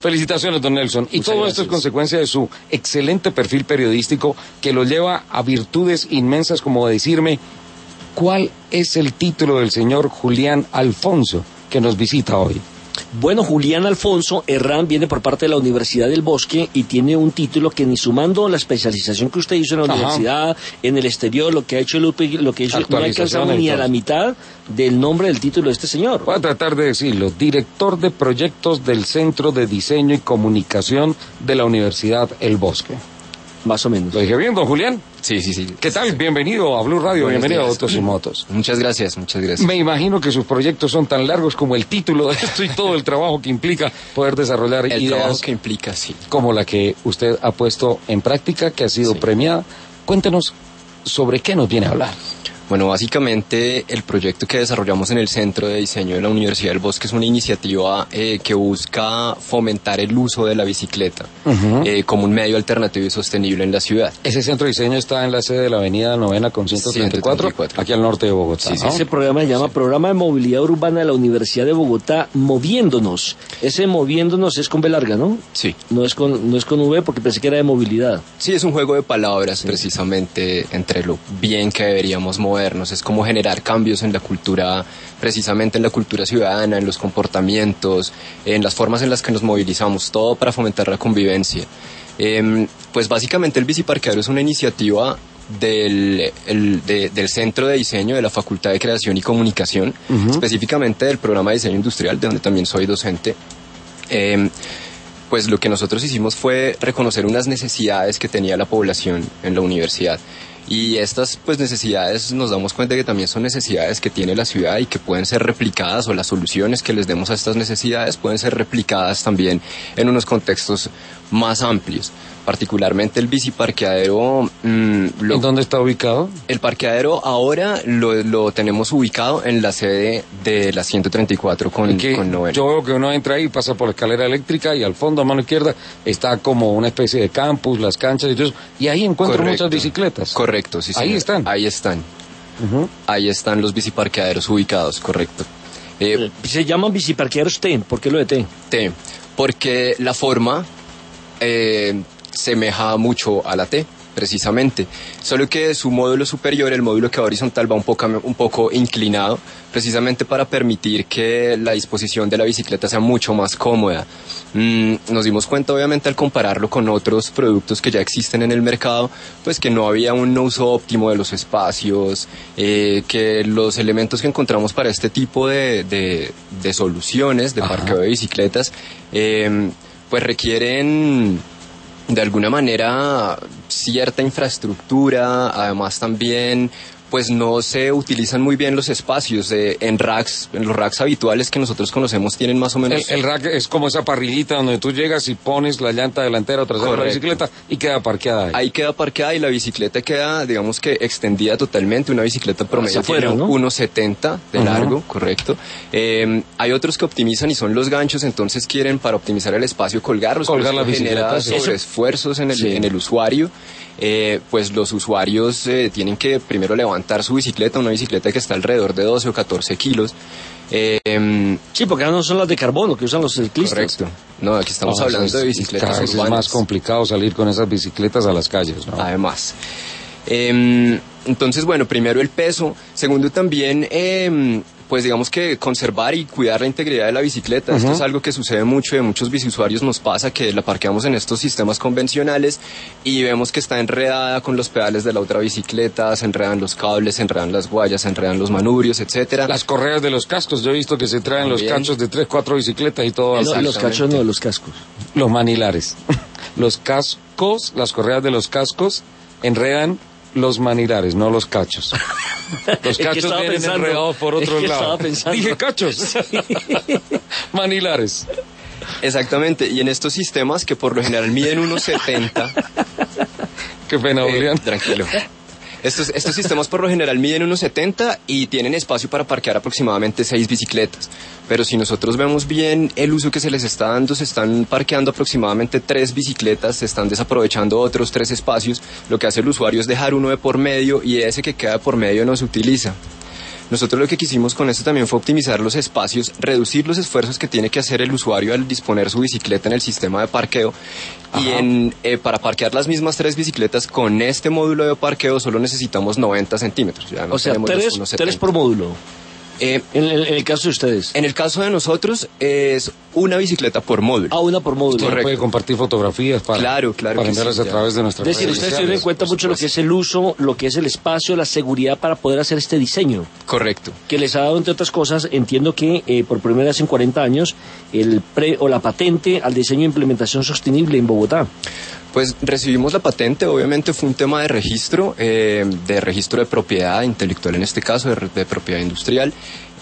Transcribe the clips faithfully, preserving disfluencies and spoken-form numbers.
Felicitaciones, don Nelson. Y Muchas todo gracias. esto es consecuencia de su excelente perfil periodístico que lo lleva a virtudes inmensas como decirme cuál es el título del señor Julián Alfonso que nos visita hoy. Bueno, Julián Alfonso Herrán viene por parte de la Universidad del Bosque y tiene un título que ni sumando la especialización que usted hizo en la Ajá. universidad, en el exterior, lo que ha hecho el U P, lo que hizo, no alcanzamos ni a la mitad del nombre del título de este señor. Voy a tratar de decirlo. Director de proyectos del Centro de Diseño y Comunicación de la Universidad El Bosque. Más o menos. ¿Lo dije bien, don Julián? Sí, sí, sí. ¿Qué tal? Bienvenido a Blue Radio, Buenos bienvenido días. a Autos y Motos. Muchas gracias, muchas gracias. Me imagino que sus proyectos son tan largos como el título de esto y todo el trabajo que implica poder desarrollar El ideas trabajo que implica, sí. como la que usted ha puesto en práctica, que ha sido Sí. premiada. Cuéntenos sobre qué nos viene a hablar. Bueno, básicamente el proyecto que desarrollamos en el Centro de Diseño de la Universidad del Bosque es una iniciativa eh, que busca fomentar el uso de la bicicleta Uh-huh. eh, como un medio alternativo y sostenible en la ciudad. Ese centro de diseño está en la sede de la avenida Novena con ciento treinta y cuatro, ciento treinta y cuatro. aquí al norte de Bogotá. Sí, sí, ¿no? Ese programa se llama Programa de Movilidad Urbana de la Universidad de Bogotá, Moviéndonos. Ese Moviéndonos es con B larga, ¿no? Sí. No es con, no es con V porque pensé que era de movilidad. Sí, es un juego de palabras precisamente entre lo bien que deberíamos movernos. Es como generar cambios en la cultura, precisamente en la cultura ciudadana, en los comportamientos, en las formas en las que nos movilizamos, todo para fomentar la convivencia. Eh, pues básicamente el biciparqueadero es una iniciativa del, el, de, del Centro de Diseño de la Facultad de Creación y Comunicación, Uh-huh. específicamente del programa de diseño industrial, de donde también soy docente. Eh, pues lo que nosotros hicimos fue reconocer unas necesidades que tenía la población en la universidad. Y estas pues necesidades nos damos cuenta que también son necesidades que tiene la ciudad y que pueden ser replicadas, o las soluciones que les demos a estas necesidades pueden ser replicadas también en unos contextos más amplios. Particularmente el biciparqueadero. Mmm, lo, ¿En dónde está ubicado? El parqueadero ahora lo, lo tenemos ubicado en la sede de la ciento treinta y cuatro con, Que con Novena. yo veo que uno entra ahí, pasa por la escalera eléctrica y al fondo a mano izquierda está como una especie de campus, las canchas y todo eso. Y ahí encuentro Correcto. muchas bicicletas. Correcto, sí, Ahí señor. están. Ahí están. Uh-huh. Ahí están los biciparqueaderos ubicados, correcto. Eh, Se llaman biciparqueaderos T. ¿Por qué lo de T? T, porque la forma eh, semeja mucho a la T, precisamente. Solo que su módulo superior, el módulo que va horizontal, va un poco, un poco inclinado, precisamente para permitir que la disposición de la bicicleta sea mucho más cómoda. Mm, nos dimos cuenta, obviamente, al compararlo con otros productos que ya existen en el mercado, pues que no había un uso óptimo de los espacios, eh, que los elementos que encontramos para este tipo de, de, de soluciones de Ajá. parqueo de bicicletas, eh, pues requieren de alguna manera cierta infraestructura, además también pues no se utilizan muy bien los espacios de, en racks, en los racks habituales que nosotros conocemos tienen más o menos... El, el rack es como esa parrillita donde tú llegas y pones la llanta delantera o trasera de la Correcto. bicicleta y queda parqueada ahí. Ahí queda parqueada y la bicicleta queda, digamos que extendida totalmente, una bicicleta promedio Hacia afuera, tiene ¿no? uno setenta de Ajá. largo, correcto. Eh, hay otros que optimizan y son los ganchos, entonces quieren para optimizar el espacio colgarlos, Colgar pero la esto genera bicicleta, sí. sobreesfuerzos en el, Sí. en el usuario. Eh, pues los usuarios eh, tienen que primero levantar su bicicleta, una bicicleta que está alrededor de doce o catorce kilos. Eh, em, Sí, porque ahora no son las de carbono que usan los ciclistas. correcto. No, aquí estamos No, hablando es- de bicicletas cada vez es urbanas. más complicado salir con esas bicicletas a las calles, ¿no? Además. Eh, entonces, bueno, primero el peso. Segundo, también, eh, pues digamos que conservar y cuidar la integridad de la bicicleta. Esto Ujú. es algo que sucede mucho y a muchos biciusuarios nos pasa, que la parqueamos en estos sistemas convencionales y vemos que está enredada con los pedales de la otra bicicleta, se enredan los cables, se enredan las guayas, se enredan los manubrios, etcétera. Las correas de los cascos, yo he visto que se traen los También. cachos de tres, cuatro bicicletas y todo. No, así. los Exactamente. cachos no, los cascos. Los manilares. Los cascos, las correas de los cascos enredan los manilares, no los cachos. Los Es que cachos estaba vienen pensando, enredados por otro es que lado. estaba pensando. Dije cachos. Manilares. Exactamente, y en estos sistemas que por lo general miden uno setenta, Qué pena, Eh, Julián. tranquilo. Estos, estos sistemas por lo general miden uno setenta y tienen espacio para parquear aproximadamente seis bicicletas. Pero si nosotros vemos bien el uso que se les está dando, se están parqueando aproximadamente tres bicicletas, se están desaprovechando otros tres espacios. Lo que hace el usuario es dejar uno de por medio y ese que queda de por medio no se utiliza. Nosotros lo que quisimos con esto también fue optimizar los espacios, reducir los esfuerzos que tiene que hacer el usuario al disponer su bicicleta en el sistema de parqueo. Ajá. Y en, eh, para parquear las mismas tres bicicletas con este módulo de parqueo solo necesitamos noventa centímetros. Ya no o sea, tres, tres por módulo. Eh, en, el, en el caso de ustedes. En el caso de nosotros es una bicicleta por módulo. Ah, una por módulo. Usted puede compartir fotografías para, claro, claro para enviarlas sí, a través de nuestras redes sociales. Es decir, ustedes tienen en cuenta mucho lo que es el uso, lo que es el espacio, la seguridad para poder hacer este diseño. Correcto. Que les ha dado, entre otras cosas, entiendo que eh, por primera vez en cuarenta años, el pre o la patente al diseño e implementación sostenible en Bogotá. Pues recibimos la patente, obviamente fue un tema de registro, eh, de registro de propiedad intelectual en este caso, de, de propiedad industrial.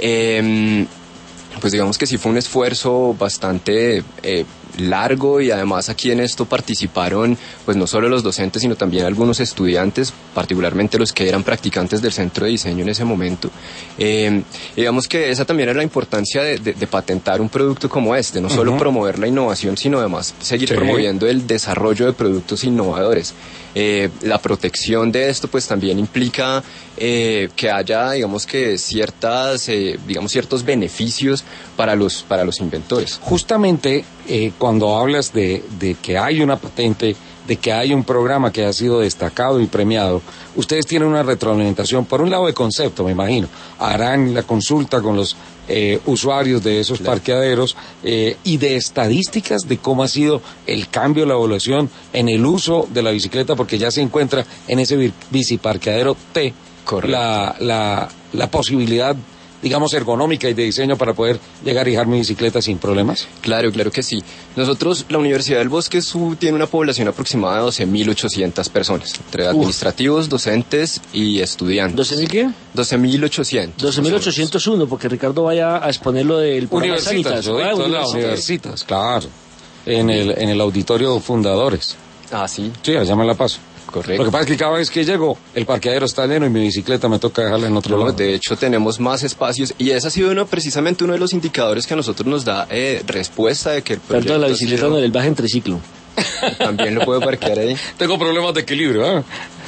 Eh, pues digamos que sí fue un esfuerzo bastante eh, largo y además aquí en esto participaron pues no solo los docentes sino también algunos estudiantes, particularmente los que eran practicantes del centro de diseño en ese momento. Eh, digamos que esa también era la importancia de, de, de patentar un producto como este, no uh-huh. solo promover la innovación sino además seguir sí. promoviendo el desarrollo de productos innovadores. Eh, la protección de esto pues también implica eh, que haya digamos que ciertas eh, digamos ciertos beneficios para los para los inventores. Justamente eh, cuando hablas de, de que hay una patente, de que hay un programa que ha sido destacado y premiado, ustedes tienen una retroalimentación por un lado de concepto, me imagino, harán la consulta con los Eh, usuarios de esos claro. parqueaderos eh, y de estadísticas de cómo ha sido el cambio, la evolución en el uso de la bicicleta, porque ya se encuentra en ese biciparqueadero T la, la, la posibilidad, digamos, ergonómica y de diseño para poder llegar y dejar mi bicicleta sin problemas. Claro, claro que sí. Nosotros, la Universidad del Bosque su, tiene una población aproximada de doce mil ochocientas personas, entre Uf. administrativos, docentes y estudiantes. ¿doce mil qué? doce mil ochocientos. doce mil ochocientos uno, porque Ricardo vaya a exponer lo del programa Universitas, Sanitas. Yo ah, universitas. universitas, claro. En el, en el auditorio Fundadores. Ah, sí. Sí, allá me la paso. Correcto. Lo que pasa es que cada vez que llego, el parqueadero está lleno y mi bicicleta me toca dejarla en otro no, lado. De hecho, tenemos más espacios y ese ha sido uno, precisamente uno de los indicadores que a nosotros nos da eh, respuesta de que el proyecto... Perdón, la bicicleta sido... en el baje en triciclo. También lo puedo parquear ahí. Tengo problemas de equilibrio, ¿eh?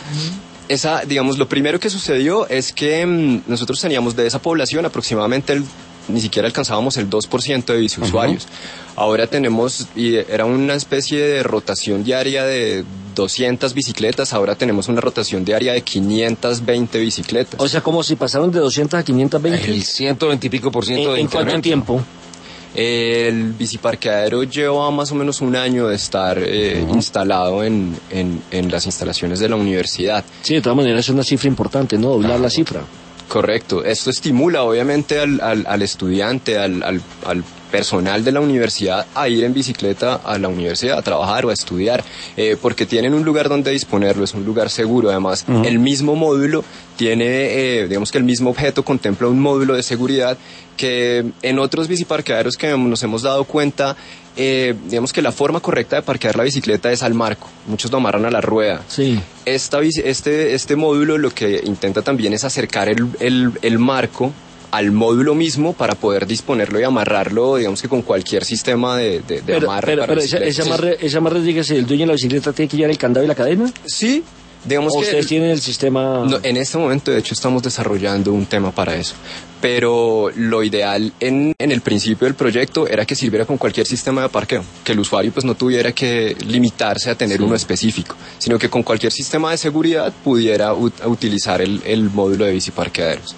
Esa, digamos, lo primero que sucedió es que mmm, nosotros teníamos de esa población aproximadamente el... ni siquiera alcanzábamos el dos por ciento de biciusuarios. Uh-huh. Ahora tenemos, y era una especie de rotación diaria de doscientas bicicletas, ahora tenemos una rotación diaria de quinientas veinte bicicletas. O sea, como si pasaron de doscientas a quinientas veinte. El ciento veinte y pico por ciento ¿En, de ¿En cuánto tiempo? El biciparqueadero lleva más o menos un año de estar eh, uh-huh. instalado en, en, en las instalaciones de la universidad. Sí, de todas maneras es una cifra importante, ¿no? Doblar uh-huh. la cifra. Correcto. Esto estimula obviamente al, al, al estudiante, al, al, al personal de la universidad a ir en bicicleta a la universidad, a trabajar o a estudiar, eh, porque tienen un lugar donde disponerlo, es un lugar seguro. Además, uh-huh. el mismo módulo tiene, eh, digamos que el mismo objeto contempla un módulo de seguridad que en otros biciparqueaderos que nos hemos dado cuenta, eh, digamos que la forma correcta de parquear la bicicleta es al marco. Muchos lo amarran a la rueda. Sí. Esta, este, este módulo lo que intenta también es acercar el, el, el marco al módulo mismo para poder disponerlo y amarrarlo, digamos que con cualquier sistema de, de, de pero, amarre. Pero, pero ese, ese amarre, ese amarre, dígase, ¿el dueño de la bicicleta tiene que llevar el candado y la cadena? Sí. Digamos ¿O que ustedes tienen el sistema? No, en este momento, de hecho, estamos desarrollando un tema para eso. Pero lo ideal en, en el principio del proyecto era que sirviera con cualquier sistema de parqueo, que el usuario pues no tuviera que limitarse a tener sí. uno específico, sino que con cualquier sistema de seguridad pudiera ut- utilizar el, el módulo de biciparqueaderos.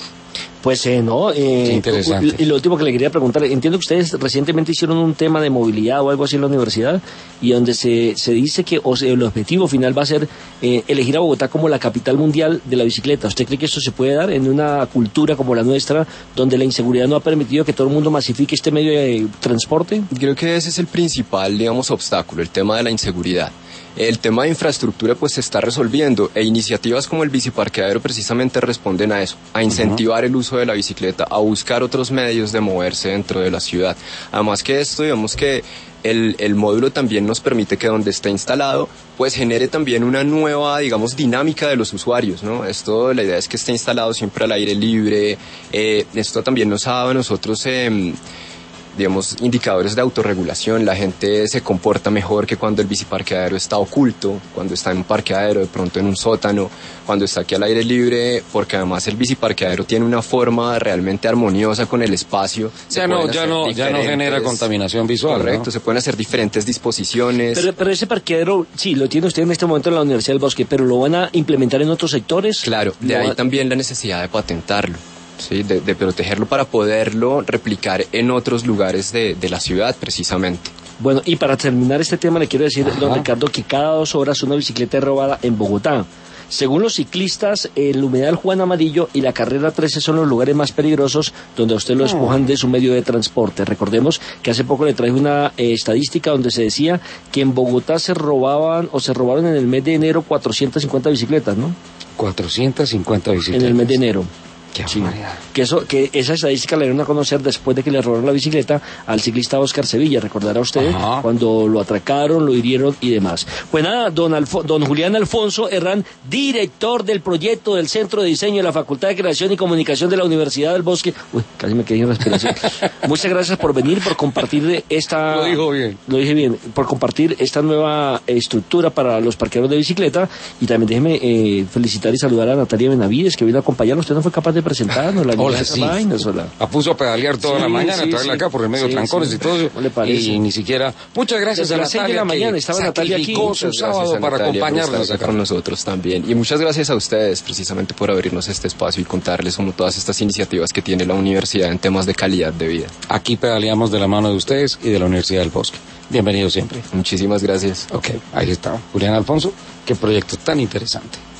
Pues eh, no, eh, interesante. Y lo último que le quería preguntar, entiendo que ustedes recientemente hicieron un tema de movilidad o algo así en la universidad y donde se, se dice que o sea, el objetivo final va a ser eh, elegir a Bogotá como la capital mundial de la bicicleta. ¿Usted cree que esto se puede dar en una cultura como la nuestra donde la inseguridad no ha permitido que todo el mundo masifique este medio de transporte? Creo que ese es el principal, digamos, obstáculo, el tema de la inseguridad. El tema de infraestructura pues se está resolviendo e iniciativas como el biciparqueadero precisamente responden a eso, a incentivar uh-huh. el uso de la bicicleta, a buscar otros medios de moverse dentro de la ciudad. Además que esto, digamos que el, el módulo también nos permite que donde esté instalado pues genere también una nueva, digamos, dinámica de los usuarios, ¿no? Esto, la idea es que esté instalado siempre al aire libre, eh, esto también nos ha dado a nosotros... Eh, digamos, indicadores de autorregulación. La gente se comporta mejor que cuando el biciparqueadero está oculto, cuando está en un parqueadero, de pronto en un sótano, cuando está aquí al aire libre, porque además el biciparqueadero tiene una forma realmente armoniosa con el espacio. Ya no, ya no, ya no genera contaminación visual. Correcto, ¿no? Se pueden hacer diferentes disposiciones. Pero, pero ese parqueadero, sí, lo tiene usted en este momento en la Universidad del Bosque, pero ¿lo van a implementar en otros sectores? Claro, de ahí va... también la necesidad de patentarlo. Sí, de, de protegerlo para poderlo replicar en otros lugares de, de la ciudad, precisamente. Bueno, y para terminar este tema le quiero decir, Ajá. don Ricardo, que cada dos horas una bicicleta es robada en Bogotá. Según los ciclistas, el humedal Juan Amarillo y la carrera trece son los lugares más peligrosos donde a usted lo despojan de su medio de transporte. Recordemos que hace poco le traje una eh, estadística donde se decía que en Bogotá se robaban o se robaron en el mes de enero cuatrocientas cincuenta bicicletas, ¿no? cuatrocientas cincuenta bicicletas. En el mes de enero. Qué Sí, barbaridad. que, eso, que esa estadística la dieron a conocer después de que le robaron la bicicleta al ciclista Oscar Sevilla, recordará usted, Ajá. cuando lo atracaron, lo hirieron y demás. Pues nada, don, Alfo- don Julián Alfonso Herrán, director del proyecto del Centro de Diseño de la Facultad de Creación y Comunicación de la Universidad del Bosque. Uy, casi me quedé en respiración. Muchas gracias por venir, por compartir esta... Lo dijo bien. Lo dije bien, por compartir esta nueva eh, estructura para los parqueaderos de bicicleta. Y también déjeme eh, felicitar y saludar a Natalia Benavides, que vino a acompañarnos. Usted no fue capaz de presentarnos la Hola, esas sí. vainas, hola. La puso a pedalear toda Sí, la mañana, sí, traerla sí. acá por el medio de Sí, trancones sí. y todo eso. ¿Cómo le parece? Y ni siquiera... Muchas gracias Desde a las seis de Natalia, la mañana que estaba Natalia aquí. sacrificó su Muchas sábado gracias a para Natalia por acompañarnos estar acá. con nosotros también. Y muchas gracias a ustedes precisamente por abrirnos este espacio y contarles como todas estas iniciativas que tiene la universidad en temas de calidad de vida. Aquí pedaleamos de la mano de ustedes y de la Universidad del Bosque. Bienvenido siempre. Muchísimas gracias. Ok, ahí está. Julián Alfonso, qué proyecto tan interesante.